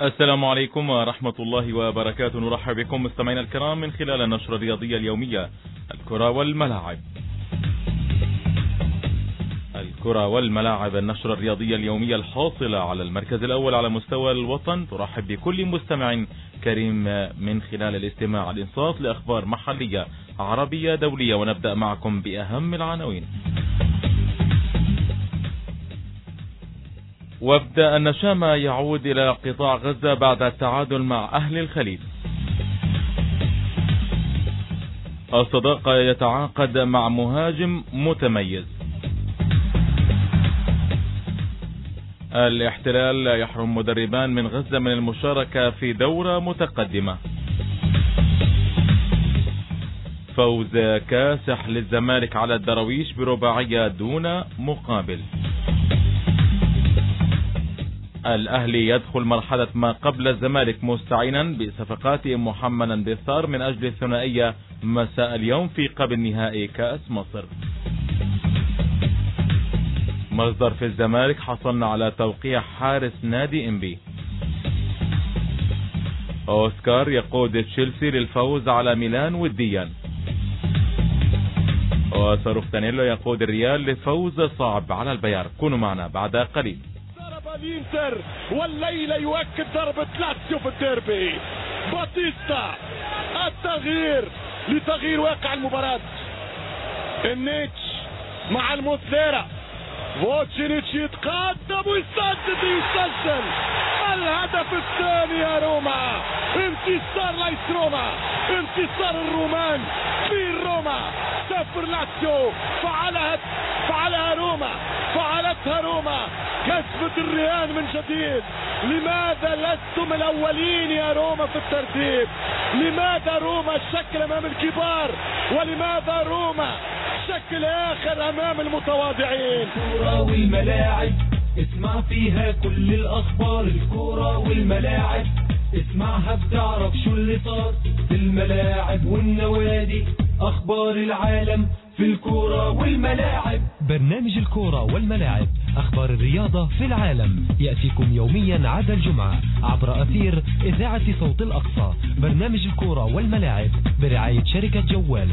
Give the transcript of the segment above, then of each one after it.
السلام عليكم ورحمة الله وبركاته. نرحب بكم مستمعينا الكرام من خلال النشرة الرياضية اليومية الكرة والملاعب. الكرة والملاعب، النشرة الرياضية اليومية الحاصلة على المركز الأول على مستوى الوطن، ترحب بكل مستمع كريم من خلال الاستماع الإنصات لأخبار محلية عربية دولية. ونبدأ معكم بأهم العناوين. وفد النشامة يعود إلى قطاع غزة بعد التعادل مع أهل الخليل. الصداقة يتعاقد مع مهاجم متميز. الاحتلال يحرم مدربان من غزة من المشاركة في دورة متقدمة. فوز كاسح للزمالك على الدراويش برباعية دون مقابل. الأهلي يدخل مرحلة ما قبل الزمالك مستعينا بصفقات محمدا بالثار من أجل الثنائية مساء اليوم في قبل نهائي كأس مصر. مصدر في الزمالك: حصلنا على توقيع حارس نادي إنبي. أوسكار يقود تشيلسي للفوز على ميلان وديا. وصاروخ دانييلو يقود الريال لفوز صعب على البيار. كونوا معنا بعد قليل. الانتر والليلة يؤكد ضربة لاتسيو في الديربي. باتيستا التغيير لتغيير واقع المباراة. النيتش مع المثيرة، فوتشينيتش يتقدم ويسجل الهدف الثاني يا روما. انتصار ليس روما، انتصار الرومان في روما. 0 لاتسيو، فعلها روما، فعلتها روما، كسبت الرهان من جديد. لماذا لستم الأولين يا روما في الترتيب؟ لماذا روما الشكل أمام الكبار؟ ولماذا روما شكل آخر أمام المتواضعين؟ الكرة والملاعب اسمع فيها كل الأخبار. الكرة والملاعب اسمعها بتعرف شو اللي صار في الملاعب والنوادي. أخبار العالم في الكرة والملاعب. برنامج الكرة والملاعب، أخبار الرياضة في العالم، يأتيكم يوميا عدا الجمعة عبر أثير إذاعة صوت الأقصى. برنامج الكرة والملاعب برعاية شركة جوال.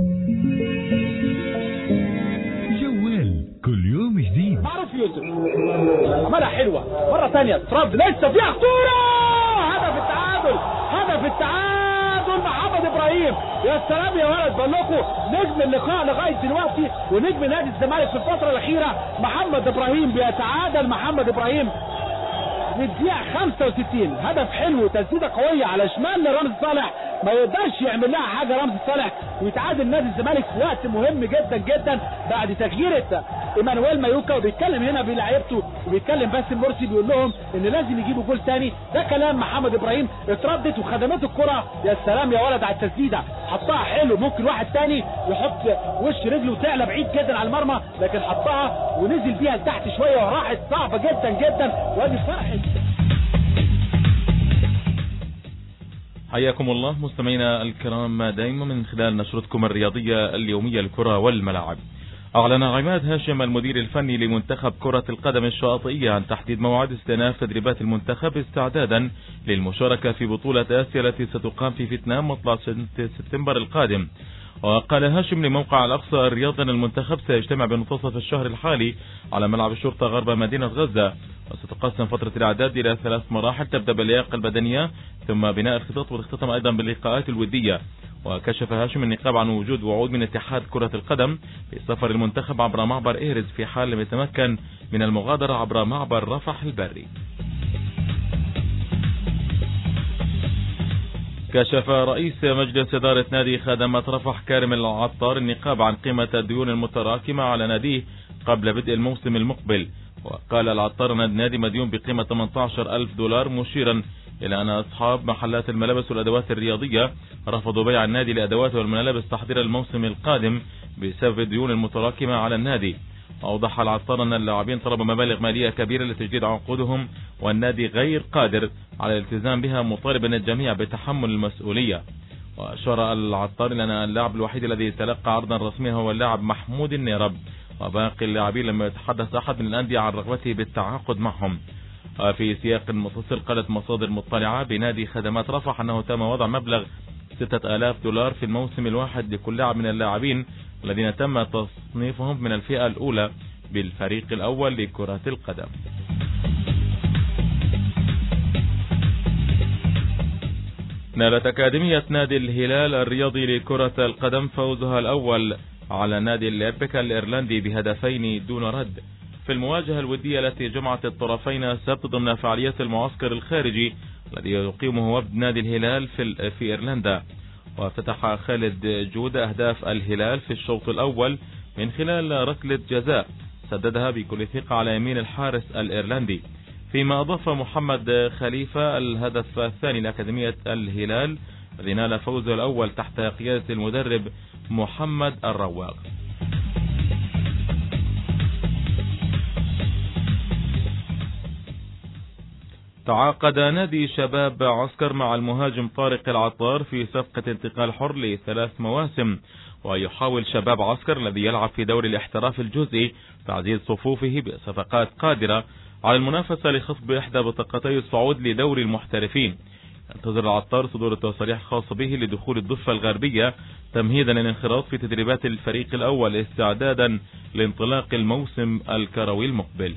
جوال كل يوم جديد. معروف يوسف عملها حلوة مرة ثانية، تراب لسه فيها خطورة. هدف التعادل، هدف التعادل محمد إبراهيم. يا سلام يا ولد، بقول لكم نجم اللقاء لغاية دلوقتي ونجم نادي الزمالك في الفترة الأخيرة محمد إبراهيم. بيتعادل محمد إبراهيم في الدقيقة 65. هدف حلو، تسديدة قوية على شمال لرمز صالح، ما يقدرش يعمل لها حاجة رمز صالح، ويتعادل نادي الزمالك في وقت مهم جدا جدا بعد تغيير ايمانويل مايوكا. وبيتكلم هنا بلاعيبته وبيتكلم باسم مرسي، بيقول لهم ان لازم يجيبوا جول ثاني. ده كلام محمد ابراهيم. اتردت وخدمته الكرة. يا سلام يا ولد على التسديدة، حطها حلو. ممكن واحد ثاني يحط وش رجله وتعلى بعيد جدا على المرمى، لكن حطها ونزل بيها لتحت شوية وراحت صعبة جدا جدا. وادي فرحة. حياكم الله مستمعينا الكرام دائما من خلال نشرتكم الرياضية اليومية الكرة والملاعب. أعلن عماد هاشم المدير الفني لمنتخب كرة القدم الشاطئية عن تحديد موعد استئناف تدريبات المنتخب استعدادا للمشاركة في بطولة آسيا التي ستقام في فيتنام مطلع سبتمبر القادم. وقال هاشم لموقع الأقصى الرياضي أن المنتخب سيجتمع بمنتصف الشهر الحالي على ملعب الشرطة غرب مدينة غزة، وستقسم فترة الإعداد إلى 3 مراحل تبدأ باللياقة البدنية ثم بناء الخطط وتختتم أيضا باللقاءات الودية. وكشف هاشم النقاب عن وجود وعود من اتحاد كرة القدم بسفر المنتخب عبر معبر إيرز في حال لم يتمكن من المغادرة عبر معبر رفح البري. كشف رئيس مجلس إدارة نادي خدمات رفح كارم العطار النقاب عن قيمة الديون المتراكمة على ناديه قبل بدء الموسم المقبل. وقال العطار أن النادي مديون بقيمة 18,000 دولار، مشيرا إلى أن أصحاب محلات الملابس والأدوات الرياضية رفضوا بيع النادي لأدوات والملابس تحضير الموسم القادم بسبب الديون المتراكمة على النادي. أوضح العطار أن اللاعبين طلبوا مبالغ مالية كبيرة لتجديد عقودهم والنادي غير قادر على الالتزام بها، مطالبا الجميع بتحمل المسؤولية. وأشار العطار إلى أن اللاعب الوحيد الذي تلقى عرضا رسميا هو اللاعب محمود النيرب، وباقي اللاعبين لم يتحدث أحد من الأندية عن رغبته بالتعاقد معهم. في سياق متصل قالت مصادر مطلعة بنادي خدمات رفح أنه تم وضع مبلغ 6000 دولار في الموسم الواحد لكل لاعب من اللاعبين الذين تم تصنيفهم من الفئة الأولى بالفريق الأول لكرة القدم. نالت أكاديمية نادي الهلال الرياضي لكرة القدم فوزها الأول على نادي الإيبك الإيرلندي بهدفين دون رد في المواجهة الودية التي جمعت الطرفين السبت ضمن فعاليات المعسكر الخارجي الذي يقيمه وفد نادي الهلال في إيرلندا. وافتتح خالد جود أهداف الهلال في الشوط الأول من خلال ركلة جزاء سددها بكل ثقة على يمين الحارس الإيرلندي، فيما أضاف محمد خليفة الهدف الثاني لأكاديمية الهلال الذي نال فوزه الأول تحت قيادة المدرب محمد الرواق. تعاقد نادي شباب عسكر مع المهاجم طارق العطار في صفقة انتقال حر ل3 مواسم، ويحاول شباب عسكر الذي يلعب في دوري الاحتراف الجزئي تعزيز صفوفه بصفقات قادرة على المنافسة لخصب إحدى بطاقتي الصعود لدوري المحترفين. ينتظر العطار صدور تصريح خاص به لدخول الضفة الغربية تمهيدا للانخراط في تدريبات الفريق الأول استعدادا لانطلاق الموسم الكروي المقبل.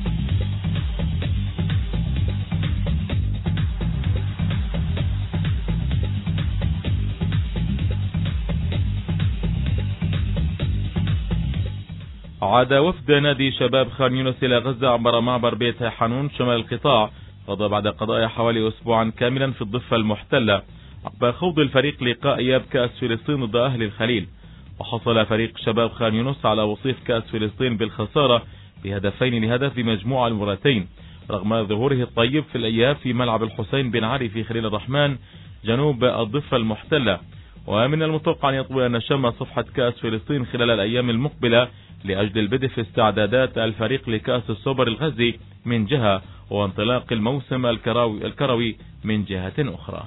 عاد وفد نادي شباب خان يونس إلى غزة عبر معبر بيت حانون شمال القطاع بعد قضاء حوالي أسبوعا كاملا في الضفة المحتلة عقب خوض الفريق لقاء إياب كأس فلسطين ضد أهل الخليل. وحصل فريق شباب خان يونس على وصيف كأس فلسطين بالخسارة بهدفين لهدف بمجموع المباراتين رغم ظهوره الطيب في الإياب في ملعب الحسين بن علي في خليل الرحمن جنوب الضفة المحتلة. ومن المتوقع أن يطوي نشام صفحة كأس فلسطين خلال الأيام المقبلة لأجل البدء في استعدادات الفريق لكأس السوبر الغزي من جهة وانطلاق الموسم الكروي من جهة أخرى.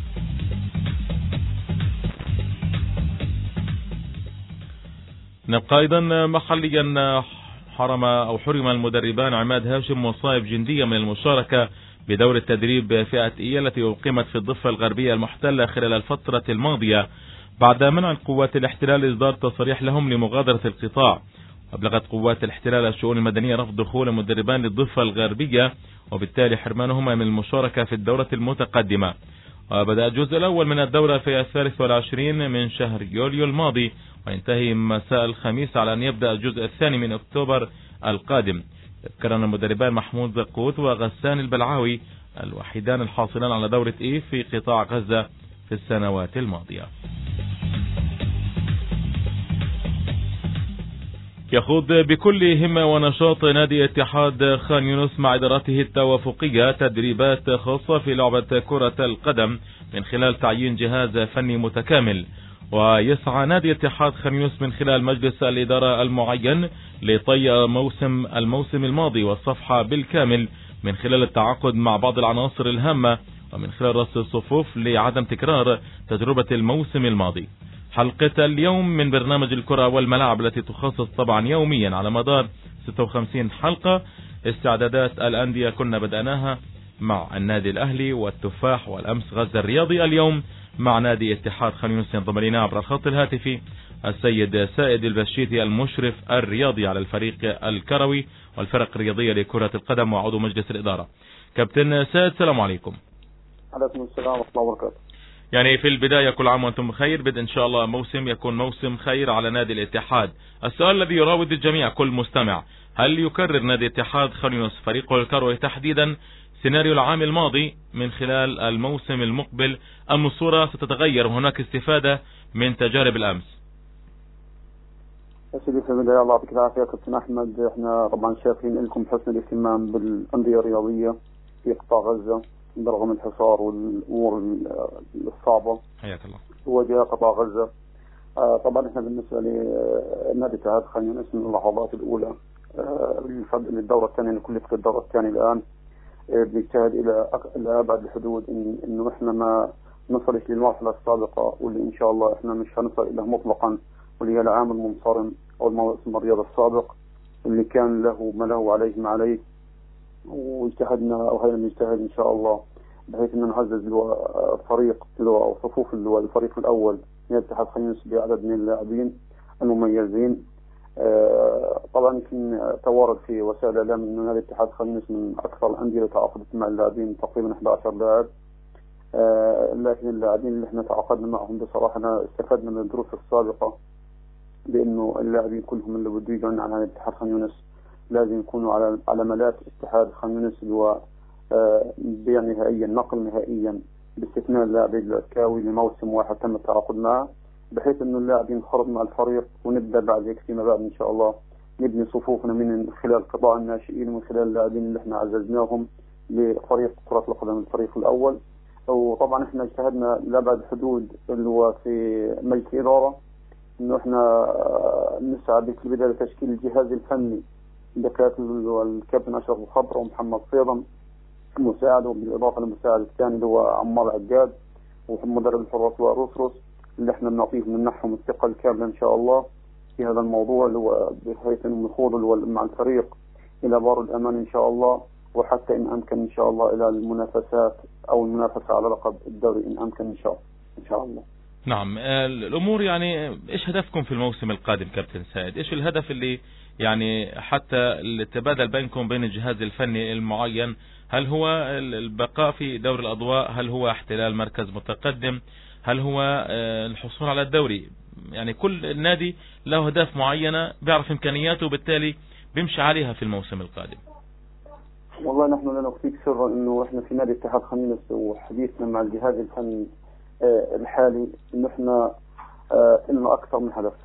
نبقى أيضا محليا. حرم المدربان عماد هاشم وصائب جندية من المشاركة بدور التدريب فئة إي التي أقيمت في الضفة الغربية المحتلة خلال الفترة الماضية بعد منع قوات الاحتلال إصدار تصريح لهم لمغادرة القطاع. أبلغت قوات الاحتلال الشؤون المدنية رفض دخول المدربان للضفة الغربية وبالتالي حرمانهما من المشاركة في الدورة المتقدمة. وبدأ الجزء الأول من الدورة في 23 من شهر يوليو الماضي وينتهي مساء الخميس على أن يبدأ الجزء الثاني من أكتوبر القادم. يذكرن المدربان محمود زقوت وغسان البلعاوي الوحيدان الحاصلان على دورة إي في قطاع غزة في السنوات الماضية. يخوض بكل همة ونشاط نادي اتحاد خان يونس مع إدارته التوافقية تدريبات خاصة في لعبة كرة القدم من خلال تعيين جهاز فني متكامل. ويسعى نادي اتحاد خان يونس من خلال مجلس الإدارة المعين لطي الموسم الماضي والصفحة بالكامل من خلال التعاقد مع بعض العناصر الهامة ومن خلال رص الصفوف لعدم تكرار تجربة الموسم الماضي. حلقة اليوم من برنامج الكرة والملاعب التي تخصص طبعا يوميا على مدار 56 حلقة استعدادات الأندية كنا بدأناها مع النادي الأهلي والتفاح والأمس غزة الرياضي. اليوم مع نادي اتحاد خان يونس ينضم لنا عبر الخط الهاتفي السيد سائد البشيتي المشرف الرياضي على الفريق الكروي والفرق الرياضية لكرة القدم وعضو مجلس الإدارة. كابتن سائد السلام عليكم. عليكم السلام ورحمة الله وبركاته. يعني في البداية كل عام وأنتم بخير، بدء إن شاء الله موسم يكون موسم خير على نادي الاتحاد. السؤال الذي يراود الجميع كل مستمع، هل يكرر نادي الاتحاد خان يونس فريقه الكروي تحديدا سيناريو العام الماضي من خلال الموسم المقبل أم الصورة ستتغير وهناك استفادة من تجارب الأمس؟ سيدي في البداية الله يعطيك العافية كابتن أحمد، احنا طبعا شايفين لكم حسن الاهتمام بالأندية الرياضية في قطاع غزة برغم الحصار والأمور الصعبة حياك الله وجاء قطاع غزة. طبعا احنا بالنسبة لنادي اتحاد خان يونس من اللحظات الأولى للدورة الثانية لكل الدورة الثانية الآن بيجتهد إلى أبعد الحدود إنه إحنا ما نصلش للمرحلة السابقة واللي إن شاء الله إحنا مش هنصل إليه مطلقا، واللي هي العام المنصرم أو الموسم الرياضي السابق اللي كان له ما له عليه ما عليه. واجتهدنا وهينا بنجتهد إن شاء الله بحيث أن نعزز فريق أو صفوف الفريق الأول من اتحاد خان يونس بعدد من اللاعبين المميزين. طبعا يمكن توارد في وسائل الإعلام أن نادي اتحاد خان يونس من أكثر الأندية اللي تعاقدت مع اللاعبين تقريبا 11 لاعب، لكن اللاعبين اللي احنا تعاقدنا معهم بصراحة استفدنا من الدروس السابقة بأنه اللاعبين كلهم اللي بده يجون على اتحاد خان يونس لازم يكونوا على ملاك اتحاد خان يونس اللي هو بيع نهائيا نقل نهائيا باستثناء اللاعب الكاوي لموسم واحد تم التعاقد معه، بحيث انه اللاعب ينخرط مع الفريق ونبدا بعد هيك فيما بعد ان شاء الله نبني صفوفنا من خلال قطاع الناشئين ومن خلال اللاعبين اللي احنا عززناهم لفريق كرة القدم الفريق الاول. وطبعا احنا اجتهدنا لابعد حدود اللي هو في مجلس الاداره انه احنا نسعى في البدايه لتشكيل الجهاز الفني بكاتب الكابتن اشرف الخضر ومحمد صيدم مساعد، وبالاضافه للمساعد الثاني اللي هو عمار عقاد ومدرب الحراس وروسروس اللي احنا بنعطيهم منحهم الثقه الكامله ان شاء الله في هذا الموضوع اللي هو بحيث انه يخوضوا مع الفريق الى بار الامان ان شاء الله، وحتى ان امكن ان شاء الله الى المنافسات او المنافسه على لقب الدوري ان امكن ان شاء الله. نعم، الامور يعني ايش هدفكم في الموسم القادم كابتن سائد؟ ايش الهدف اللي يعني حتى التبادل بينكم بين الجهاز الفني المعين؟ هل هو البقاء في دوري الأضواء؟ هل هو احتلال مركز متقدم؟ هل هو الحصول على الدوري؟ يعني كل نادي له أهداف معينة بيعرف إمكانياته وبالتالي بيمشي عليها في الموسم القادم. والله نحن لا نخفيك سرا انه احنا في نادي اتحاد خان يونس وحديثنا مع الجهاز الفني الحالي انه احنا لنا اكثر من هدف.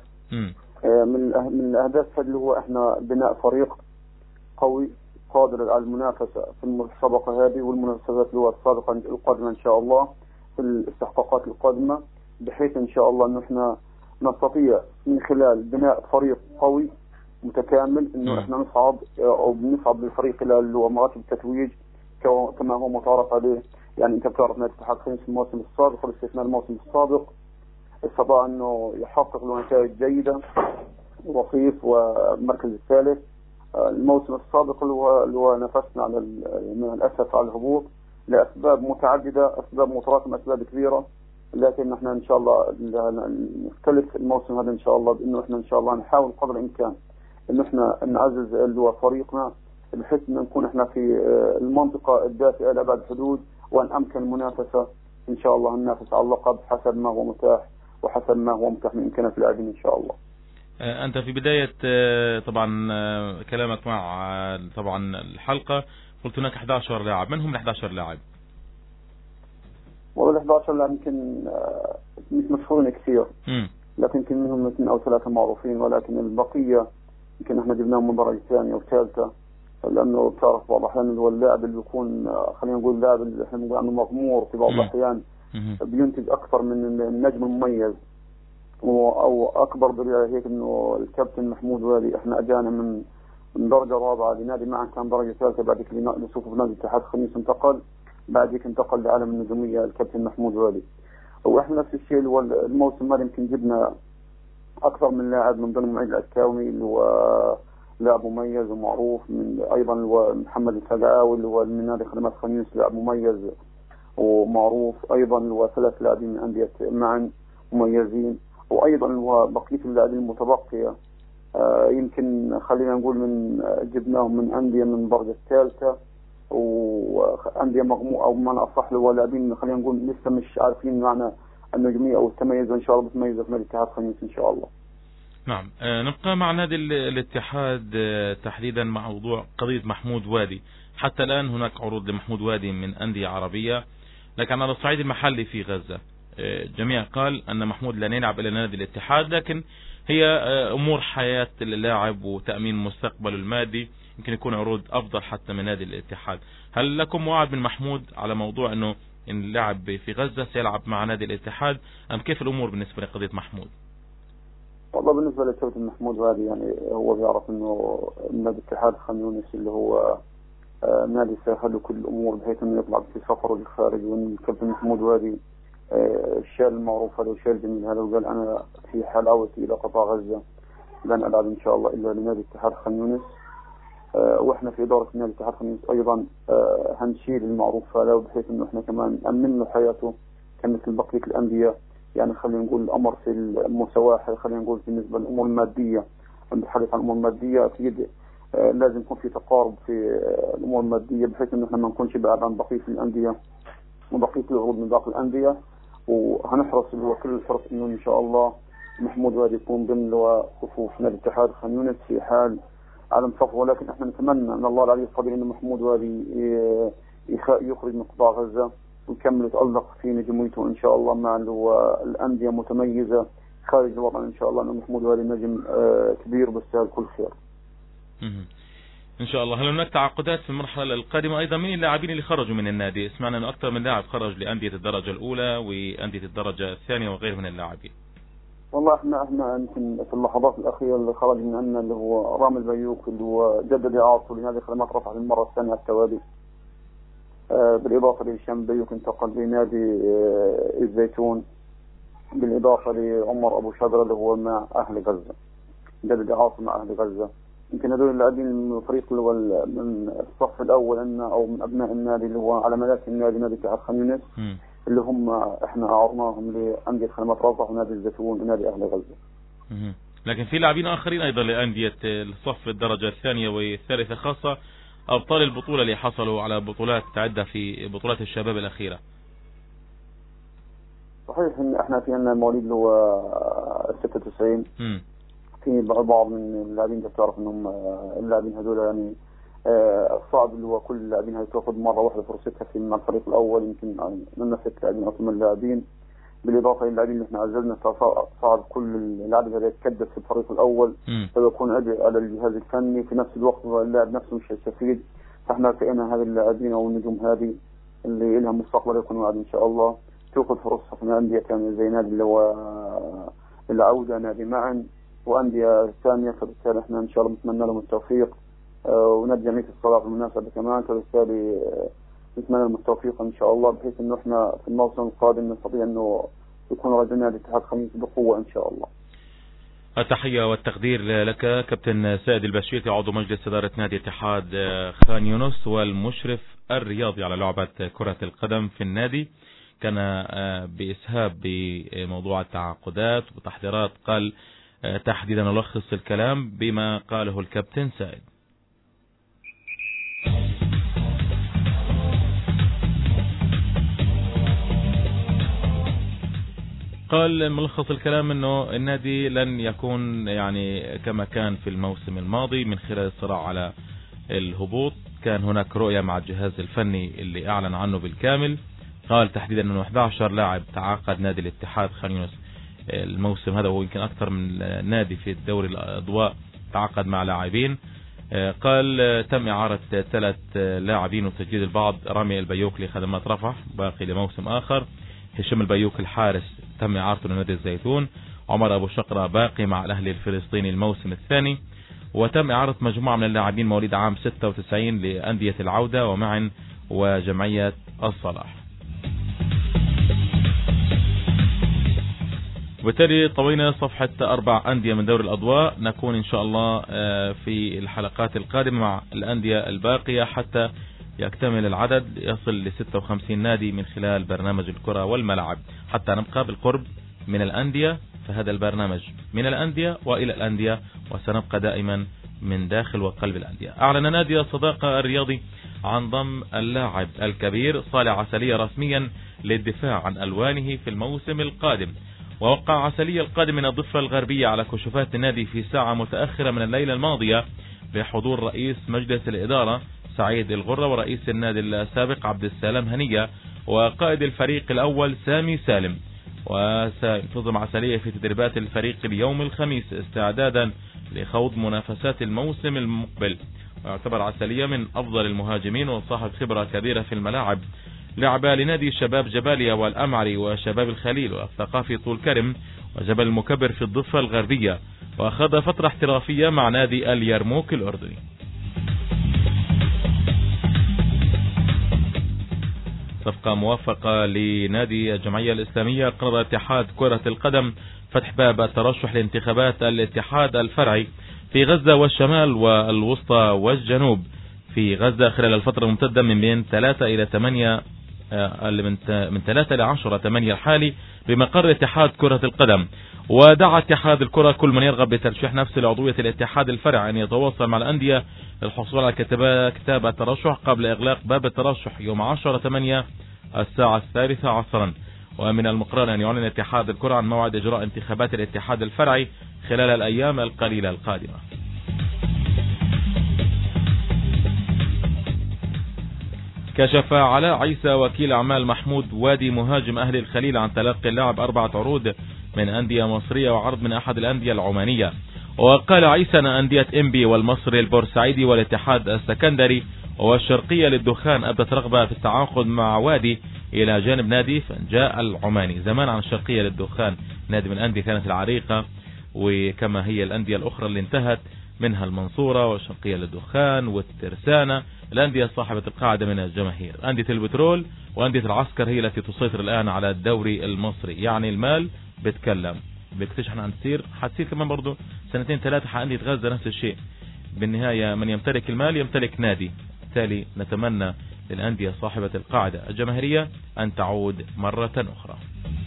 من الاهداف اللي هو احنا بناء فريق قوي قادر على المنافسه في المسابقه هذه والمنافسات اللي هو السابقه القادمه ان شاء الله في الاستحقاقات القادمه، بحيث ان شاء الله انه احنا نستطيع من خلال بناء فريق قوي متكامل انه احنا نصعد او بنصعد بالفريق الى اللي هو مراتب التتويج كما هو متعارف عليه. يعني انت بتعرف نادي اتحاد خان يونس الموسم السابق والاستثناء الموسم السابق استطاع انه يحقق له نتائج جيده وصيف والمركز الثالث. الموسم السابق اللي هو نفسنا على الاسف على الهبوط لاسباب متعدده، اسباب متراكمه، اسباب كبيره، لكن احنا ان شاء الله نختلف الموسم هذا ان شاء الله بانه احنا ان شاء الله نحاول قدر الامكان انه احنا نعزز اللي هو فريقنا بحيث ان نكون احنا في المنطقه الدافئه لابعد الحدود، وان امكن المنافسه ان شاء الله ننافس على اللقب حسب ما هو متاح وحسب ما هو متاح من امكانيات اللاعبين ان شاء الله. أنت في بداية طبعا كلامك مع طبعا الحلقة قلت هناك 11 لاعب، من هم ال 11 لاعب؟ والله ال 11 لاعب يمكن مش مشهورين كثير، لكن يمكن منهم 2 أو 3 معروفين، ولكن البقية يمكن احنا جبناهم من درجة ثانية وثالثة، لأنه بتعرف بعض الأحيان هو اللاعب اللي بيكون خلينا نقول اللاعب اللي احنا بنقول عنه مغمور في بعض الأحيان بينتج أكثر من النجم المميز، او اكبر دليل على هيك انه الكابتن محمود والي احنا اجانا من درجه رابعه لنادي معا كان درجه ثالثه، بعد كده نشوفه نادي اتحاد خميس انتقل، بعد هيك انتقل لعالم النجوميه الكابتن محمود والي. واحنا نفس الشيء اللي هو الموسم هذا يمكن جبنا اكثر من لاعب، من ضمن معيد العكاوي اللي هو لاعب مميز ومعروف، من ايضا اللي هو محمد الفقعاوي اللي هو من نادي خدمات خميس لاعب مميز ومعروف، ايضا اللي هو 3 لاعبين من انديه معا مميزين، وايضا وبقيه اللاعبين المتبقيه يمكن خلينا نقول من جبناهم من انديه من الدرجه الثالثه وانديه مغموره او بمعنى اصح اللي هو لاعبين خلينا نقول لسه مش عارفين معنى النجوميه او التميز، ان شاء الله بتميزوا في نادي الاتحاد خان يونس ان شاء الله. نعم، نبقى مع نادي الاتحاد تحديدا مع موضوع قضيه محمود وادي. حتى الان هناك عروض لمحمود وادي من انديه عربيه، لكن على الصعيد المحلي في غزه جميع قال أن محمود لن يلعب إلى نادي الاتحاد، لكن هي أمور حياة اللاعب وتأمين مستقبله المادي يمكن يكون عروض أفضل حتى من نادي الاتحاد. هل لكم وعد من محمود على موضوع أنه إن اللاعب في غزة سيلعب مع نادي الاتحاد، أم كيف الأمور بالنسبة لقضية محمود؟ والله بالنسبة لكابتن محمود هذه يعني هو بيعرف أنه نادي الاتحاد خان يونس اللي هو نادي سهل له كل الأمور بحيث أنه يطلع في سفره للخارج، وأن الكابتن محمود هذه الشيء المعروف هذا والشيء الجميل هذا، وقال أنا في حلاوتي إلى قطاع غزة لن ألعب إن شاء الله إلا لنادي اتحاد خان يونس. واحنا في اداره نادي الاتحاد الخميس ايضا هنشيل المعروف هذا، بحيث انه احنا كمان نامن له حياته كمثل بقيه الانديه. يعني خلينا نقول الامر في المساواه، خلينا نقول بالنسبه للامور الماديه، نتحدث عن الامور الماديه اكيد لازم يكون في تقارب في الامور الماديه، بحيث انه احنا ما نكونش بعاد عن بقيه الانديه وبقيه العروض من باقي الانديه. وهنحرص اللي هو كل الحرص انه ان شاء الله محمود وادي يكون ضمن لواء صفوف نادي الاتحاد خان يونس في حال عدم صفه. ولكن احنا نتمنى من الله العلي القدير انه محمود وادي يخرج من قطاع غزه ويكمل يتألق في نجوميته ان شاء الله مع الانديه متميزه خارج الوطن. ان شاء الله انه محمود وادي نجم كبير بيستاهل كل خير ان شاء الله. هل هناك تعاقدات في المرحله القادمه ايضا من اللاعبين اللي خرجوا من النادي؟ سمعنا انه اكثر من لاعب خرج لانديه الدرجه الاولى وانديه الدرجه الثانيه وغيره من اللاعبين. والله احنا يمكن في اللحظات الاخيره اللي خرج من عندنا اللي هو رامي البيوك اللي هو جدد اعارته لنادي خدمات رفح للمره الثانيه على التوالي. بالاضافه لهشام بيوك انتقل لنادي الزيتون، بالاضافه لعمر ابو شجره اللي هو مع اهل غزه جدد اعارته مع اهل غزه. يمكن هذول اللاعبين من الفريق اللي هو من الصف الاول عندنا او من ابناء النادي اللي هو على ملاك النادي نادي الاتحاد خان يونس اللي هم احنا اعرناهم لانديه خدمات رفح ونادي الزيتون ونادي اهل غزه. لكن في لاعبين اخرين ايضا لانديه الصف الدرجه الثانيه والثالثه، خاصه ابطال البطوله اللي حصلوا على بطولات عده في بطولات الشباب الاخيره. صحيح ان احنا في عندنا مواليد اللي هو 96 في بعض من اللاعبين بتعرف انهم اللاعبين هذول يعني صعب اللي هو كل اللاعبين هاي تاخذ مره واحده فرصتها في مع الفريق الاول. يمكن من 6 لاعبين او 8 لاعبين بالاضافه للاعبين اللي احنا عزلنا، صعب كل اللاعب هذا يتكدس في الفريق الاول فيكون عبء على الجهاز الفني، في نفس الوقت اللاعب نفسه مش هيستفيد. فاحنا لقينا هذه اللاعبين او النجوم هذه اللي لها مستقبل يكون واعد ان شاء الله تاخذ فرصها في انديه ثانيه زي نادي اللي هو العوده، نادي معا، وانديه ثانيه. فبالتالي احنا ان شاء الله نتمنى لهم التوفيق ونادي جمعيه الصلاح بالمناسبه كمان. فبالتالي نتمنى لهم التوفيق ان شاء الله بحيث انه احنا في الموسم القادم نستطيع انه يكون رجل نادي الاتحاد خميس بقوه ان شاء الله. التحيه والتقدير لك كابتن سائد البشيري عضو مجلس اداره نادي اتحاد خان يونس والمشرف الرياضي على لعبه كره القدم في النادي. كان باسهاب بموضوع التعاقدات وتحضيرات، قال تحديدا نلخص الكلام بما قاله الكابتن سائد. قال ملخص الكلام انه النادي لن يكون يعني كما كان في الموسم الماضي من خلال الصراع على الهبوط. كان هناك رؤية مع الجهاز الفني اللي اعلن عنه بالكامل. قال تحديدا انه 11 لاعب تعاقد نادي الاتحاد خان يونس الموسم هذا، ويمكن اكثر من نادي في الدوري الاضواء تعاقد مع لاعبين. قال تم اعارة 3 لاعبين وتجديد البعض، رامي البيوك لخدمات رفح باقي لموسم اخر، هشام البيوك الحارس تم اعارته لنادي الزيتون، عمر ابو شقرة باقي مع الاهلي الفلسطيني الموسم الثاني، وتم اعارة مجموعة من اللاعبين مواليد عام 96 لاندية العودة ومعن وجمعية الصلاح. وبالتالي طوينا صفحة 4 أندية من دوري الأضواء. نكون إن شاء الله في الحلقات القادمة مع الأندية الباقية حتى يكتمل العدد يصل ل 56 نادي من خلال برنامج الكرة والملاعب، حتى نبقى بالقرب من الأندية. فهذا البرنامج من الأندية وإلى الأندية، وسنبقى دائما من داخل وقلب الأندية. أعلن نادي الصداقة الرياضي عن ضم اللاعب الكبير صالح عسلية رسميا للدفاع عن ألوانه في الموسم القادم. ووقع عسلية القادم من الضفة الغربية على كشوفات النادي في ساعة متأخرة من الليلة الماضية بحضور رئيس مجلس الإدارة سعيد الغرة ورئيس النادي السابق عبد السلام هنية وقائد الفريق الأول سامي سالم. وستنتظم عسلية في تدريبات الفريق اليوم الخميس استعدادا لخوض منافسات الموسم المقبل. ويعتبر عسلية من أفضل المهاجمين وصاحب خبرة كبيرة في الملاعب. لعب لنادي شباب جباليا والأمعري وشباب الخليل والثقافي طول كرم وجبل المكبر في الضفة الغربية، وأخذ فترة احترافية مع نادي اليرموك الأردني. صفقة موافقة لنادي الجمعية الإسلامية. قرر اتحاد كرة القدم فتح باب الترشح لانتخابات الاتحاد الفرعي في غزة والشمال والوسطى والجنوب. في غزة خلال الفترة الممتدة من 3 إلى 8 من 3 إلى 10/8 الحالي بمقر اتحاد كرة القدم. ودعا اتحاد الكرة كل من يرغب بترشيح نفسه لعضوية الاتحاد الفرع أن يتواصل مع الأندية للحصول على كتاب الترشح قبل إغلاق باب الترشح يوم 10/8 الساعة 3 عصرا. ومن المقرر أن يعلن اتحاد الكرة عن موعد إجراء انتخابات الاتحاد الفرعي خلال الأيام القليلة القادمة. كشف علاء عيسى وكيل أعمال محمود وادي مهاجم أهل الخليل عن تلقي اللاعب 4 عروض من أندية مصرية وعرض من أحد الأندية العمانية. وقال عيسى أن أندية إنبي والمصري البورسعيدي والاتحاد السكندري والشرقية للدخان أبدت رغبة في التعاقد مع وادي إلى جانب نادي فنجاء العماني. زمان عن الشرقية للدخان نادي من الأندية كانت العريقة، وكما هي الأندية الأخرى اللي انتهت منها المنصورة والشرقية للدخان والترسانة، الأندية صاحبة القاعدة من الجماهير. أندية البترول وأندية العسكر هي التي تسيطر الآن على الدوري المصري. يعني المال بتكلم، بيكتشف احنا هتصير كمان برضو 2 3 حأندية غزة نفس الشيء. بالنهاية من يمتلك المال يمتلك نادي. بالتالي نتمنى للأندية صاحبة القاعدة الجماهيرية أن تعود مرة أخرى.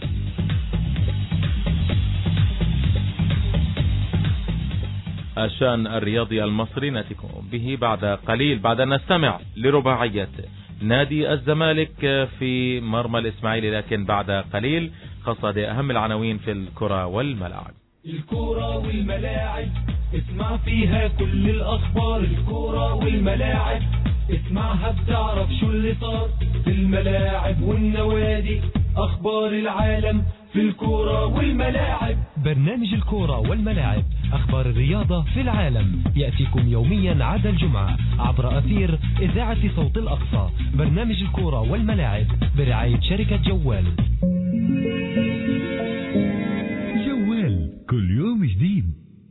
الشأن الرياضي المصري نأتيكم به بعد قليل بعد أن نستمع لرباعية نادي الزمالك في مرمى الإسماعيلي، لكن بعد قليل خاصة أهم العناوين في الكرة والملاعب. الكرة والملاعب اسمع فيها كل الأخبار. الكرة والملاعب اسمعها بتعرف شو اللي صار في الملاعب والنوادي. أخبار العالم في الكرة والملاعب. برنامج الكرة والملاعب، أخبار الرياضة في العالم، يأتيكم يوميا عدا الجمعة عبر أثير إذاعة صوت الأقصى. برنامج الكرة والملاعب برعاية شركة جوال. جوال كل يوم جديد.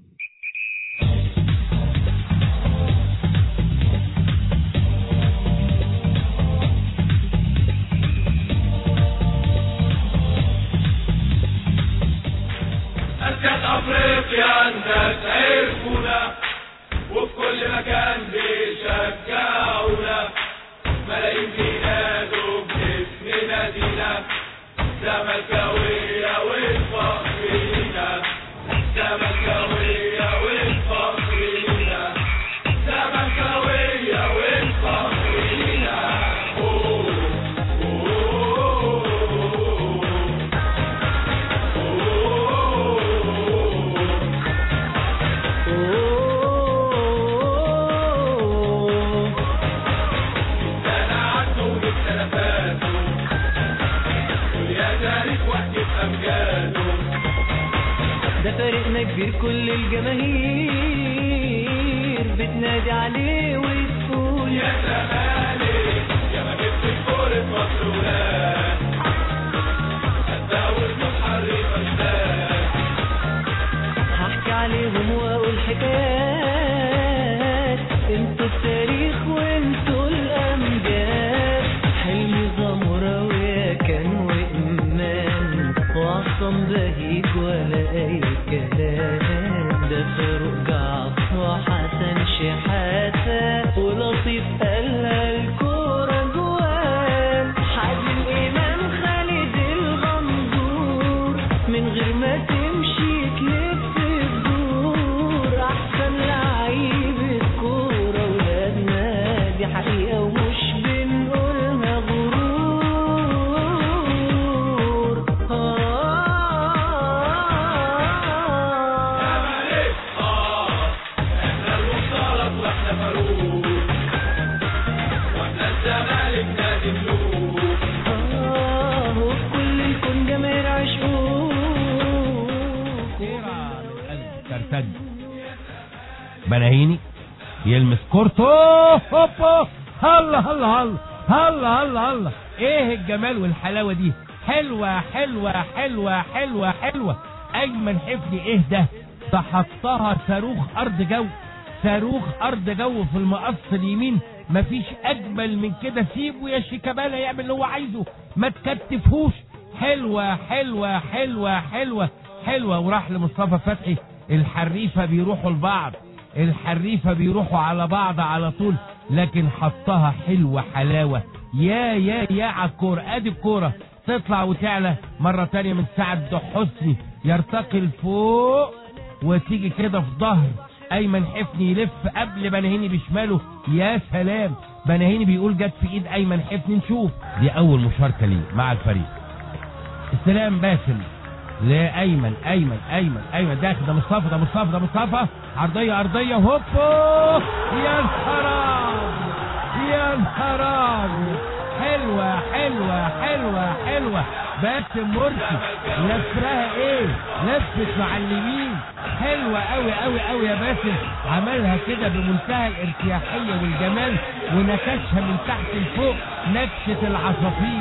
أفريقيا الناس عرفونا وفي كل مكان بيشجعونا. ملايين بينادوا باسم نادينا زملكاوية والفخر لينا. زملكاوية والفخر لينا. زملكاوية والفخر لينا. ده فريقنا كبير كل الجماهير بتنادي عليه وتقول يا زمالك يا ما جبت كورة مصر ولاد هتداول محرف أجداد. هحكي عليهم واقول حكايات، انتوا التاريخ وانتوا الامجاد. حلمي زمراوية كان وإيمان وعصام بهيج ولا اي كلام. ده فاروق جعفر وحسن شحاتة ولطيف قالها الكورة جوال. حازم امام خالد الغندور من غير ما تمشي تلف الدور. احسن لعيب الكورة ولادنا دي حقيقة ومش بنقولها غرور. احنا المختلط واحنا فاروق واحنا الزمالك نادي ملوك. وفي كل الكون جماهير عشقوك. ترتد بناهيني يلمس كورته هوبا. هلا هلا هلا هلا هلا هلا. ايه الجمال والحلاوه دي. حلوه حلوه حلوه حلوه حلوه. ايمن حفني ايه ده حطها صاروخ ارض جو. صاروخ ارض جو في المقص اليمين. مفيش اجمل من كده. سيبه يا شيكابالا يعمل اللي هو عايزه، ما تكتفوش. حلوه حلوه حلوه حلوه حلوه. وراح لمصطفى فتحي. الحريفه بيروحوا لبعض. الحريفة بيروحوا على بعض على طول، لكن حطها حلوة حلاوة. يا على الكورة. ادي الكورة تطلع وتعلى مرة تانية من سعد حسني، يرتقي لفوق وتيجي كده في ظهر ايمن حفني، يلف قبل بناهيني بشماله. يا سلام، بناهيني بيقول جت في ايد ايمن حفني. نشوف، دي اول مشاركة ليه مع الفريق. استلام باسم لايمن، ايمن داخل. ده مصطفى عرضية هوبو. يا نهار، حلوة. باسم مرسي لفها لفت مع اليمين، حلوة قوي يا باسم. عملها كده بمنتهى الارتياحية والجمال، ونكشها من تحت لفوق نكشة العصافير.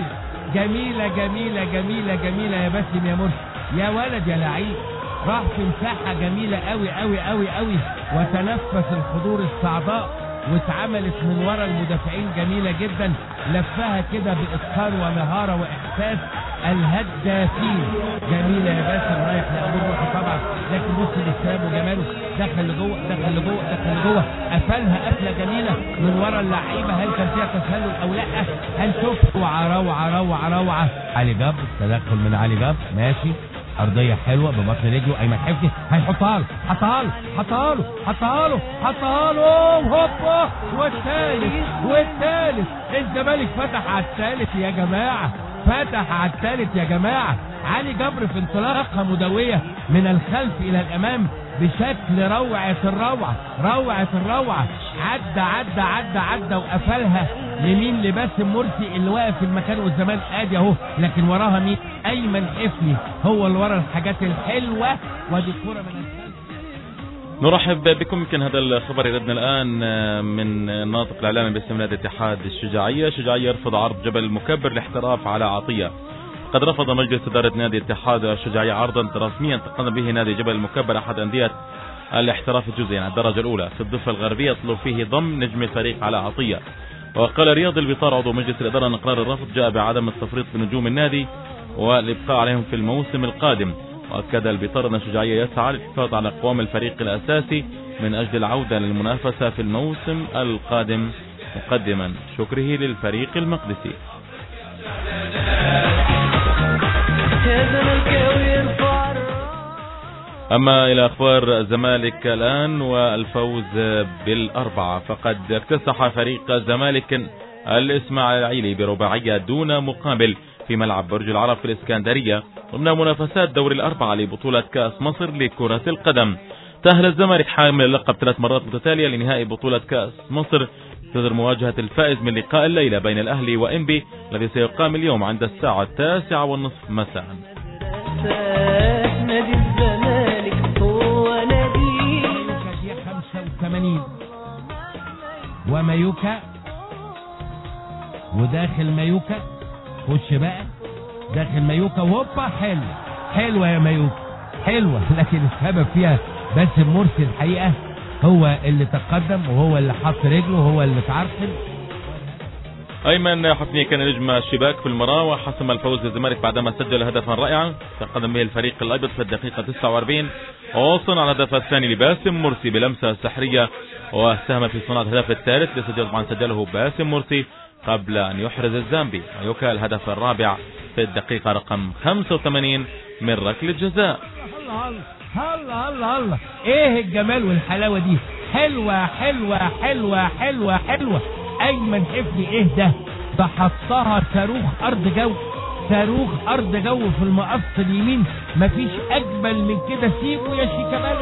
جميلة يا باسم يا مرسي، يا ولد يا لعيب. راح في مساحة جميلة قوي، وتنفس الحضور الصعداء، واتعملت من ورا المدافعين جميلة جدا. لفها كده بإتقان ومهارة وإحساس الهدافين. جميلة يا باسم، رايح لأبو الروح طبعا، لكن بص للسلام وجماله، دخل لجوه، قفلها قفلة جميلة من ورا اللعيبة. هل كان فيها تسلل أو لا؟ هنشوف. روعة. علي جبر، تدخل من علي جبر، ماشي. أرضية حلوة ببطن رجله، أيمن حفني هيحطها له، هوبا. والثالث الزمالك فتح على الثالث يا جماعة. علي جبر في انطلاقة مدوية من الخلف إلى الأمام بشكل روعة الروعة. عدى وقفلها يمين لباسم مرسي اللي واقف في المكان والزمان. ادي اهو، لكن وراها مين؟ ايمن حفني هو اللي ورا الحاجات الحلوة. ودي الكرة من الخلف. نرحب بكم. يمكن هذا الخبر يردنا الآن من الناطق الإعلامي باسم نادي اتحاد الشجاعية يرفض عرض جبل المكبر لاحتراف على عطية. قد رفض مجلس إدارة نادي اتحاد الشجاعية عرضا رسميا تقدم به نادي جبل المكبر أحد أندية الاحتراف الجزئي على الدرجة الأولى في الضفة الغربية، يطلب فيه ضم نجم الفريق على عطية. وقال رياض البطار عضو مجلس الإدارة أن قرار الرفض جاء بعدم التفريط بنجوم النادي والإبقاء عليهم في الموسم القادم. وأكد البطار أن الشجاعية يسعى للحفاظ على قوام الفريق الأساسي من أجل العودة للمنافسة في الموسم القادم، مقدما شكره للفريق المقدسي. أما إلى أخبار الزمالك الآن والفوز بالأربعة، فقد اكتسح فريق الزمالك الإسماعيلي برباعية دون مقابل في ملعب برج العرب في الإسكندرية ضمن منافسات دور الأربعة لبطولة كأس مصر لكرة القدم. تأهل الزمالك حامل اللقب 3 مرات متتالية لنهائي بطولة كأس مصر، تقدر مواجهة الفائز من لقاء الليلة بين الأهلي وإنبي الذي سيقام اليوم عند الساعة 9:30 مساء. نادي الزمالك هو نادي 85 ومايوكا، وداخل مايوكا خش بقى داخل مايوكا وهوبا. حلوة يا مايوكا، حلوة، لكن السبب فيها باسم مرسي الحقيقة، هو اللي تقدم وهو اللي حط رجله وهو اللي اتعرقل. أيمن حفني كان نجم الشباك في المباراة وحسم الفوز للزمالك بعدما سجل هدفا رائعا تقدم به الفريق الأبيض في الدقيقة 49، ووصل على الهدف الثاني لباسم مرسي بلمسة سحرية، وساهم في صناعة الهدف الثالث طبعا سجله باسم مرسي قبل أن يحرز الزامبي ويوكا الهدف الرابع في الدقيقة رقم 85 من ركلة جزاء. الله ايه الجمال والحلاوة دي، حلوة. ايمن حفني ايه ده حطها صاروخ ارض جو في المقص اليمين، مفيش اجمل من كده. سيبه يا شيكابالا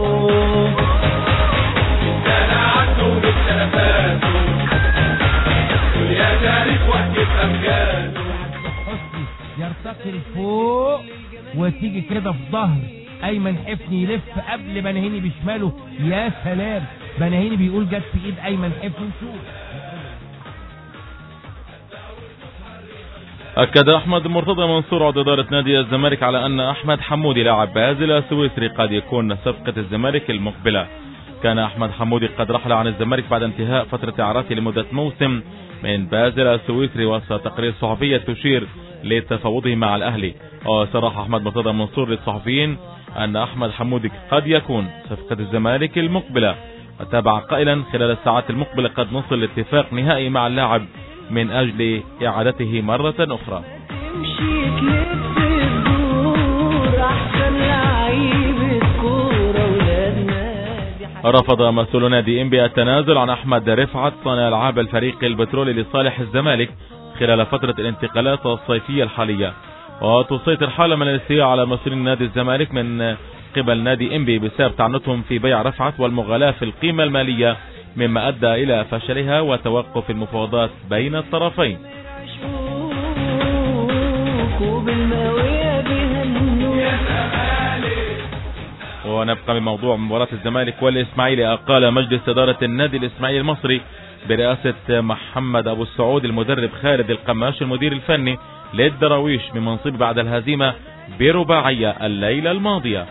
يا تاريخ وحدة امجاد. حسني يرتقي لفوق وتيجي كده في ظهر ايمن حفني، يلف قبل بناهيني بشماله. يا سلام، بناهيني بيقول جت في ايد ايمن حفني. شوف أكد أحمد مرتضى منصور عضو إدارة نادي الزمالك على أن أحمد حمودي لاعب بازل السويسري قد يكون صفقة الزمالك المقبلة. كان أحمد حمودي قد رحل عن الزمالك بعد انتهاء فترة إعارته لمدة موسم من بازل السويسري، وسط تقارير صحفية تشير لتفاوضه مع الأهلي. وصرح أحمد مرتضى منصور للصحفيين أن أحمد حمودي قد يكون صفقة الزمالك المقبلة. وتابع قائلا خلال الساعات المقبلة قد نصل لاتفاق نهائي مع اللاعب من أجل إعادته مرة أخرى. رفض مسؤول نادي إنبي التنازل عن أحمد رفعت صانع ألعاب الفريق البترولي لصالح الزمالك خلال فترة الانتقالات الصيفية الحالية. وتسيطر حالة من الاستياء على مسؤولين نادي الزمالك من قبل نادي إنبي بسبب تعنتهم في بيع رفعت والمغالاة في القيمة المالية، مما أدى إلى فشلها وتوقف المفاوضات بين الطرفين. ونبقى بموضوع مباراة الزمالك والإسماعيلي. أقال مجلس إدارة النادي الإسماعيلي المصري برئاسة محمد أبو السعود المدرب خالد القماش المدير الفني للدراويش من منصب بعد الهزيمة برباعية الليلة الماضية.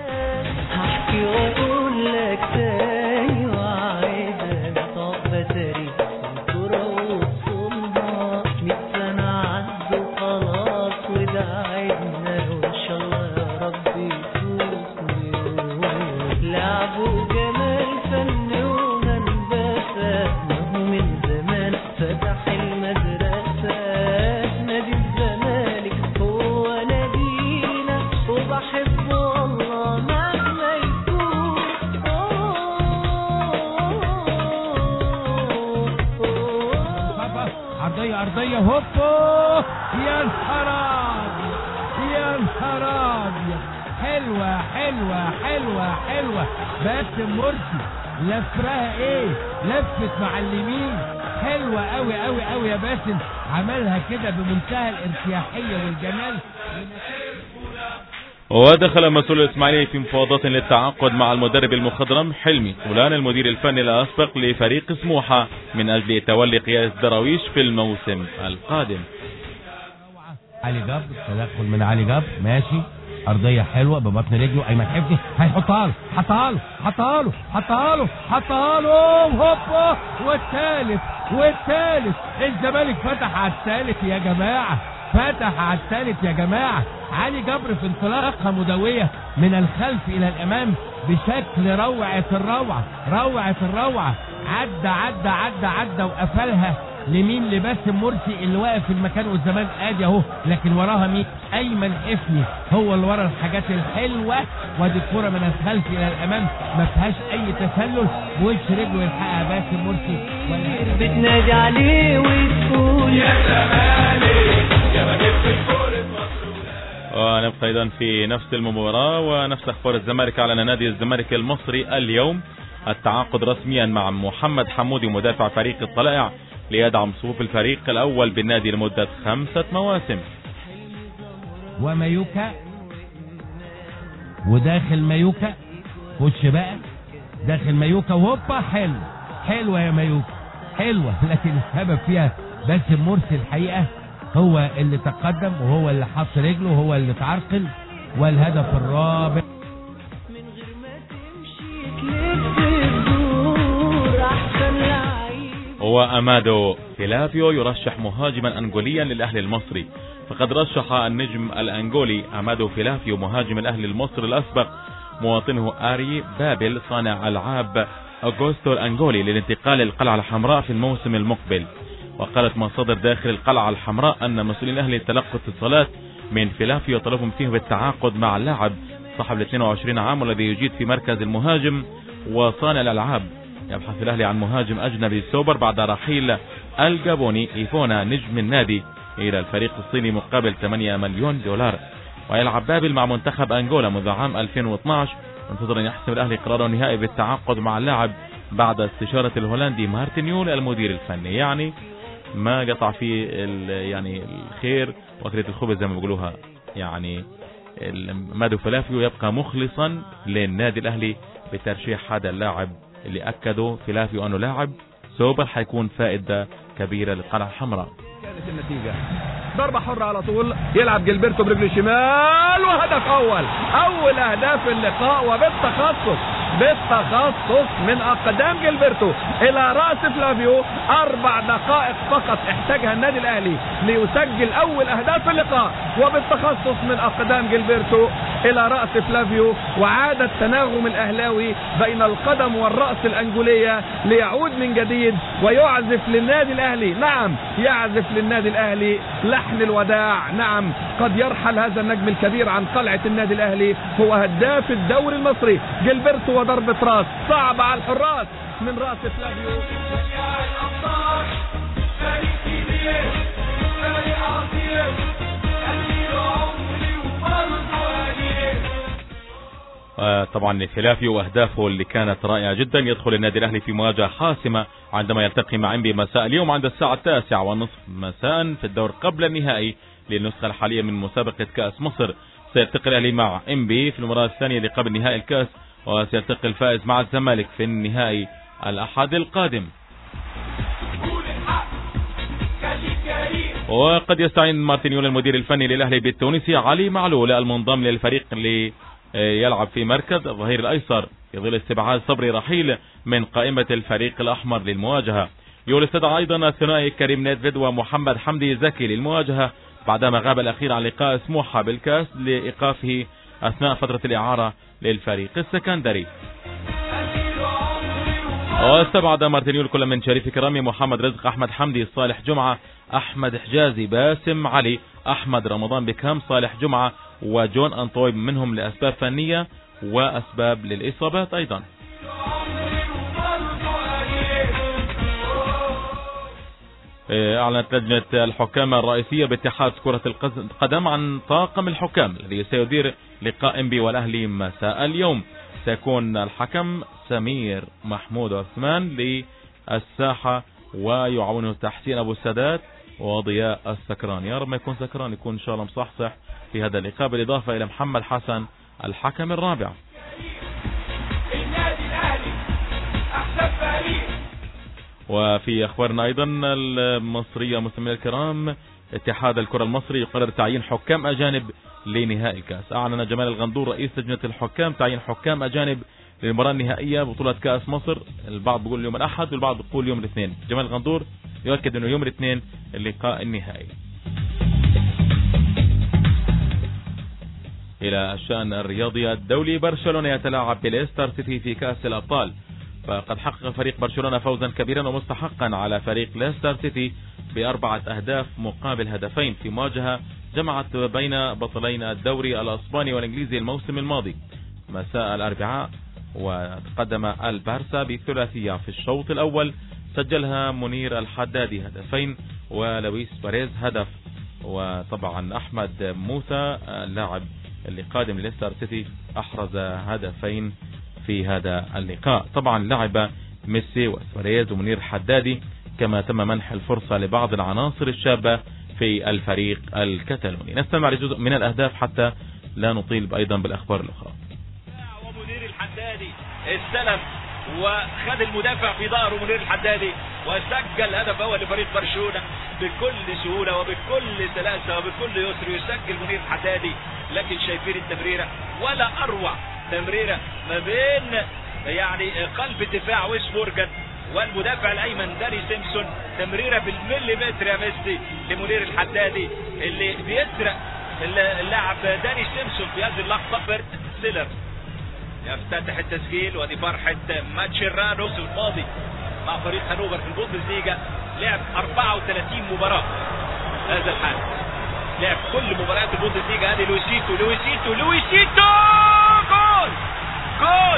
أرضية هوبو يا الحرام يا الحرام، حلوة حلوة حلوة حلوة. باسم مرسي لفرها ايه، لفت مع اليمين حلوة قوي قوي قوي يا باسم، عملها كده بمنتهى الارتياحية والجمال. ودخل مسؤول الإسماعيلي في مفاوضات للتعاقد مع المدرب المخضرم حلمي طولان المدير الفني الأسبق لفريق سموحة من أجل تولي قيادة الدراويش في الموسم القادم. علي جبر، تدخل من علي جبر، ماشي، أرضية حلوة ببطن رجله، أيمن حفني هيحطها له، حطها له حطها له حطها له حطها له، هوبا والثالث الزمالك فتح على الثالث يا جماعة، فتح على الثالث يا جماعة. علي جبر في انطلاقة مدوية من الخلف إلى الأمام بشكل روعة الروعة، عدى وقفلها لمين؟ لباسم مرسي اللي واقف في المكان والزمان ادي اهو، لكن وراها مين؟ ايمن حفني هو اللي ورا الحاجات الحلوه. ودي الكوره من الخلف الى الامام ما فيهاش اي تسلل، وش رجله يلحقها باسم مرسي بتنادي عليه وتقول يا زمالك يا ما جبت الكوره. ونبقى ايضا في نفس المباراه ونفس اخبار الزمالك. اعلن نادي الزمالك المصري اليوم التعاقد رسميا مع محمد حمودي مدافع فريق الطلائع ليدعم صفوف الفريق الأول بالنادي لمدة 5 مواسم. ومايوكا وداخل مايوكا، خش بقى داخل مايوكا وهوبا حلوة يا مايوكا حلوة، لكن السبب فيها باسم مرسي الحقيقة هو اللي تقدم وهو اللي حط رجله وهو اللي تعرقل. والهدف الرابع هو أمادو فيلافيو يرشح مهاجما أنغوليا للأهلي المصري. فقد رشح النجم الأنغولي أمادو فيلافيو مهاجم الأهلي المصري الأسبق مواطنه آري بابل صانع ألعاب أغوستو الأنغولي للانتقال للقلعة الحمراء في الموسم المقبل. وقالت مصادر داخل القلعة الحمراء أن مسؤولين الأهلي تلقوا اتصالات من فيلافيو طلبهم فيه بالتعاقد مع اللاعب صاحب 22 عام والذي يجيد في مركز المهاجم وصانع الألعاب. يبحث الأهلي عن مهاجم أجنبي سوبر بعد رحيل الجابوني إيفونا نجم النادي إلى الفريق الصيني مقابل 8 مليون دولار. ويلعب بابل مع منتخب أنغولا منذ عام 2012. منتظر أن يحسم الأهلي قراره النهائي بالتعاقد مع اللاعب بعد استشارة الهولندي مارتن يول المدير الفني. يعني ما قطع فيه يعني الخير وأكلة الخبز زي ما بيقولوها. يعني مادو فيلافيو يبقى مخلصا للنادي الأهلي بترشيح هذا اللاعب اللي أكدوا فيلافيو أنه لاعب سوبر حيكون فائدة كبيرة للقلعة الحمراء. كانت النتيجة ضربة حرة على طول، يلعب جilberto برجل الشمال وهدف أول أهداف اللقاء وبالتخصص من أقدام جilberto إلى رأس فلافيو. 4 دقائق فقط احتاجها النادي الأهلي ليسجل أول أهداف اللقاء وبالتخصص من أقدام جilberto إلى رأس فلافيو، وعاد التناغم الأهلاوي بين القدم والرأس الأنجولية ليعود من جديد ويعزف للنادي الأهلي. نعم، يعزف للنادي الأهلي لحن الوداع. نعم، قد يرحل هذا النجم الكبير عن قلعة النادي الأهلي، هو هداف الدوري المصري. جilberto وضربة راس صعبة على الحراس من رأس فلافيو. طبعا فلافيو واهدافه اللي كانت رائعة جدا. يدخل النادي الاهلي في مواجهة حاسمة عندما يلتقي مع انبي مساء اليوم عند الساعة 9:30 مساء في الدور قبل النهائي للنسخة الحالية من مسابقة كأس مصر. سيلتقي الاهلي مع انبي في المباراة الثانية لقبل نهائي الكأس، وسيلتقي الفائز مع الزمالك في النهائي الأحد القادم. وقد يستعين مارتينيول المدير الفني للأهلي بالتونسي علي معلول المنضم للفريق اللي يلعب في مركز الظهير الأيسر في ظل استبعاد صبري رحيل من قائمة الفريق الأحمر للمواجهة. يول استدعى أيضا الثنائي كريم نيدفيد ومحمد حمدي زكي للمواجهة بعدما غاب الأخير عن لقاء سموحة بالكاس لإيقافه أثناء فترة الإعارة للفريق السكندري. واستبعد مارتينيول كل من شريف كرامي، محمد رزق، أحمد حمدي، صالح جمعة، أحمد حجازي، باسم علي، أحمد رمضان بكام، صالح جمعة وجون أنطويب، منهم لأسباب فنية وأسباب للإصابات أيضا. أعلنت لجنة الحكام الرئيسية باتحاد كرة القدم عن طاقم الحكام الذي سيدير لقاء انبي والأهلي مساء اليوم. سيكون الحكم سمير محمود عثمان للساحة، ويعاونه تحسين أبو السادات وضياء السكران. يا رب ما يكون سكران، يكون إن شاء الله مصحصح في هذا اللقاء، بالإضافة إلى محمد حسن الحكم الرابع. وفي أخبارنا أيضا المصرية مستمعينا الكرام، اتحاد الكرة المصري يقرر تعيين حكام أجانب لنهائي الكأس. أعلن جمال الغندور رئيس لجنة الحكام تعيين حكام أجانب للمباراة النهائية بطولة كأس مصر. البعض بيقول يوم الأحد والبعض بيقول يوم الاثنين. جمال الغندور يؤكد أنه يوم الاثنين اللقاء النهائي. إلى الشأن الرياضي الدولي، برشلونة يتلاعب بليستر سيتي في كأس الأبطال. فقد حقق فريق برشلونة فوزا كبيرا ومستحقا على فريق ليستر سيتي ب4 أهداف مقابل هدفين في مواجهة جمعت بين بطلين الدوري الأسباني والإنجليزي الموسم الماضي مساء الأربعاء. وتقدم البارسا بثلاثية في الشوط الأول سجلها منير الحدادي هدفين ولويس باريز هدف. وطبعا أحمد موسى اللاعب اللي قادم لليستر سيتي أحرز هدفين في هذا اللقاء. طبعا لعب ميسي وسواريز ومنير الحدادي، كما تم منح الفرصة لبعض العناصر الشابة في الفريق الكتالوني. نستمع لجزء من الأهداف حتى لا نطيل أيضا بالأخبار الأخرى. ومنير الحدادي استلم وخد المدافع في ظهره منير الحدادي وسجل هدف أول لفريق برشلونة بكل سهولة وبكل سلاسة وبكل يسر. يسجل منير الحدادي، لكن شايفين التمريرة ولا أروع تمريرة ما بين يعني قلب الدفاع ويس مورجان والمدافع الايمن داني سيمسون. تمريره بالمليمتر يا ميسي لمنير الحدادي اللي بيسرق اللاعب داني سيمسون في هذه اللحظه. برت سيلر يفتتح التسجيل، ودي فرحه ماتشيرانو الماضي مع فريق هانوفر في البوندسليغا. لعب 34 مباراه هذا الحال، لعب كل مباريات البوندسليغا. هذه لويسيتو جول جول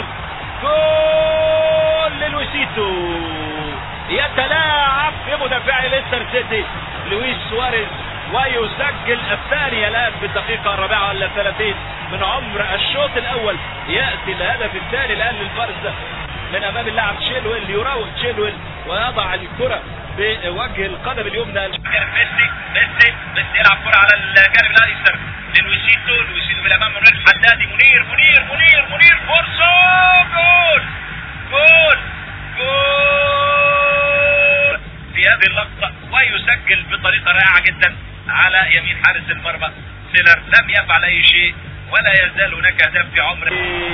جول للويسيتو، يتلاعب بمدافع ليستر سيتي لويس سواريز ويسجل الثاني الآن في الدقيقة 34 من عمر الشوط الأول. يأتي الهدف الثاني الآن للبارسا من أمام اللاعب تشيلويل. يراوغ تشيلويل ويضع الكرة بوجه القدم اليمنى. ميسي يلعب كرة على الجانب الأيسر للويسيتو بالأمام منير الحدادي. منير فرصة جول في هذه اللقطة، ويسجل بطريقة رائعة جدا على يمين حارس المرمى سيلر. لم يفعل أي شيء ولا يزال هناك أهداف في عمره.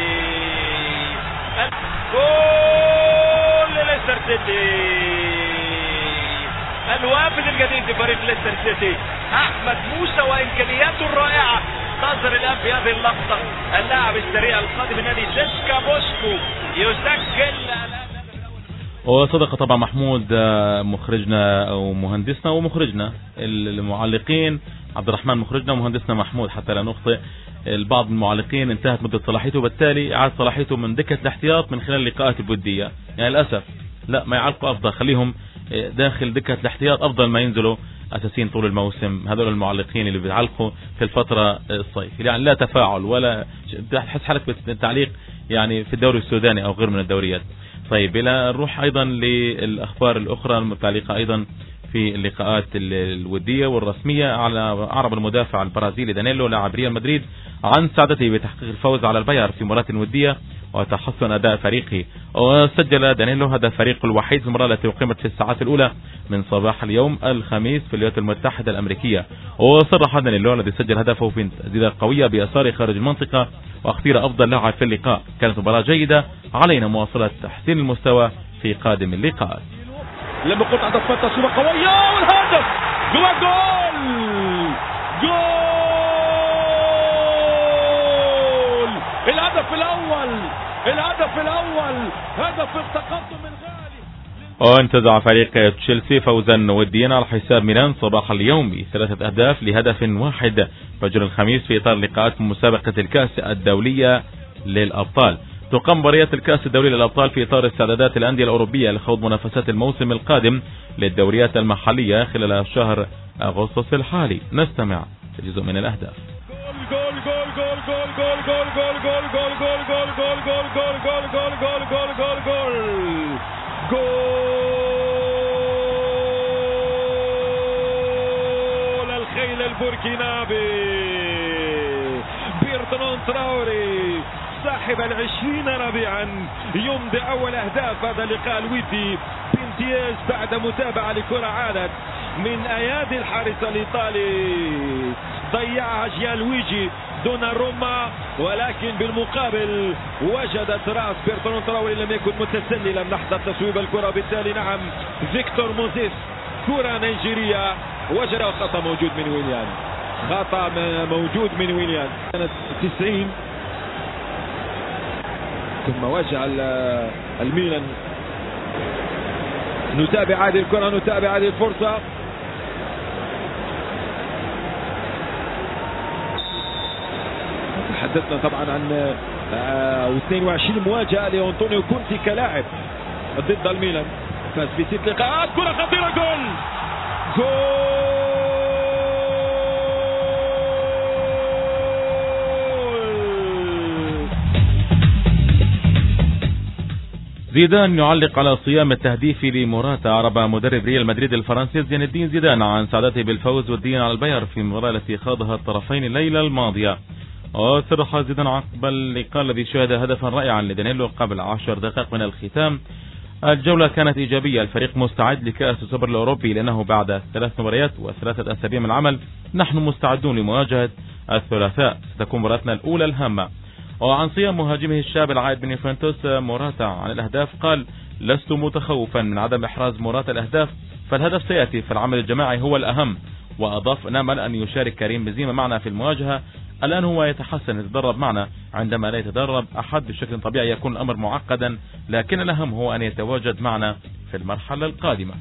جول لليستر سيتي، الوافد الجديد لفريق ليستر سيتي أحمد موسى وإمكانياته الرائعة ينتظر الآن في هذه اللقطة اللاعب السريع القادم من نادي سيسكا موسكو يسجل. وصدق طبعا محمود مخرجنا او مهندسنا ومخرجنا المعلقين عبد الرحمن مخرجنا ومهندسنا محمود حتى لا نخطئ. البعض المعلقين انتهت مدة صلاحيته وبالتالي اعاد صلاحيته من دكة الاحتياط من خلال اللقاءات الودية. يعني للأسف لا ما يعلقوا افضل، خليهم داخل دكة الاحتياط افضل ما ينزلوا اساسيين طول الموسم. هذول المعلقين اللي بيعلقوا في الفترة الصيفية يعني لا تفاعل ولا تحس حالك بالتعليق يعني في الدوري السوداني او غير من الدوريات. طيب إلى نروح أيضا للأخبار الأخرى المتعلقة أيضا في اللقاءات الودية والرسمية. على أعرب المدافع البرازيلي دانيلو لاعب ريال مدريد عن سعادته بتحقيق الفوز على الباير في مباراة ودية وتحسن أداء فريقه. وسجل دانيلو هدف فريقه الوحيد في المباراة التي أقيمت في الساعات الأولى من صباح اليوم الخميس في الولايات المتحدة الأمريكية. وصرح دانيلو الذي سجل هدفه في تسديدة قوية بيسار خارج المنطقة واختير أفضل لاعب في اللقاء. كانت مباراة جيدة، علينا مواصلة تحسين المستوى في قادم اللقاءات. لما قلت عند تصويبة قوية والهدف جول الهدف الأول هدف التقدم الغالي. وانتزع فريق تشيلسي فوزا وديا على حساب ميلان صباح اليوم ب3 أهداف لهدف واحد فجر الخميس في إطار لقاءات مسابقة الكأس الدولية للأبطال. تقام مباريات الكأس الدولي للأبطال في إطار استعدادات الأندية الأوروبية لخوض منافسات الموسم القادم للدوريات المحلية خلال شهر أغسطس الحالي. نستمع لجزء من الأهداف. جول الخيل البوركينابي بيرتونون تراوري صاحب 20 ربيعا يمضي أول أهداف هذا اللقاء الودي بامتياز بعد متابعة لكرة عادت من أيادي الحارس الإيطالي ضيعها جيالويجي دوناروما، ولكن بالمقابل وجدت رأس بيرتونون تراوري لم يكن متسللا لحظة تصويب الكرة. بالتالي نعم فيكتور موزيس كرة نيجيرية وجد خطأ موجود من ويليان، خطأ موجود من ويليان. كانت 90 ثم وجه الميلان. نتابع هذه الكرة، نتابع هذه الفرصة. تحدثنا طبعا عن 22 مواجهة لأنطونيو كونتي كلاعب ضد الميلان، فاز ب6 لقاءات. كرة خطيرة، جول زيدان يعلق على صيام التهديف لموراتا. أعرب مدرب ريال مدريد الفرنسي زين الدين زيدان عن سعادته بالفوز والدين على الباير في المباراة التي خاضها الطرفين الليلة الماضية. وصرح زيدان عقب اللقاء الذي شهد هدفا رائعا لدانيلو قبل 10 دقائق من الختام: الجولة كانت إيجابية، الفريق مستعد لكأس السوبر الأوروبي لأنه بعد 3 مباريات و3 أسابيع من العمل نحن مستعدون لمواجهة الثلاثاء، ستكون مباراتنا الأولى الهامة. وعن صيام مهاجمه الشاب العائد من يوفنتوس موراتا عن الأهداف قال: لست متخوفا من عدم إحراز موراتا الأهداف، فالهدف سيأتي، فالعمل الجماعي هو الأهم. وأضاف: نأمل أن يشارك كريم بنزيما معنا في المواجهة، الآن هو يتحسن يتدرب معنا، عندما لا يتدرب أحد بشكل طبيعي يكون الأمر معقدا، لكن الأهم هو أن يتواجد معنا في المرحلة القادمة.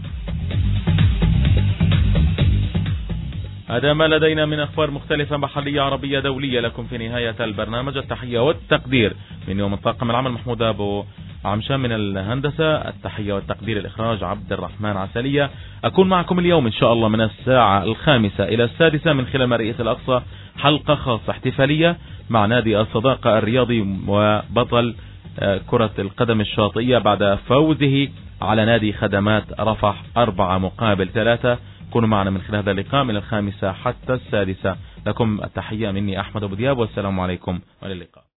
هذا ما لدينا من أخبار مختلفة محلية عربية دولية لكم في نهاية البرنامج. التحية والتقدير من يوم الطاقم العمل محمود أبو عمشان من الهندسة، التحية والتقدير الإخراج عبد الرحمن عسلية. أكون معكم اليوم إن شاء الله من الساعة 5 إلى 6 من خلال مرئية الأقصى، حلقة خاصة احتفالية مع نادي الصداقة الرياضي وبطل كرة القدم الشاطئية بعد فوزه على نادي خدمات رفح 4-3. كونوا معنا من خلال هذا اللقاء من 5 حتى 6. لكم التحية مني أحمد أبو دياب، والسلام عليكم والى اللقاء.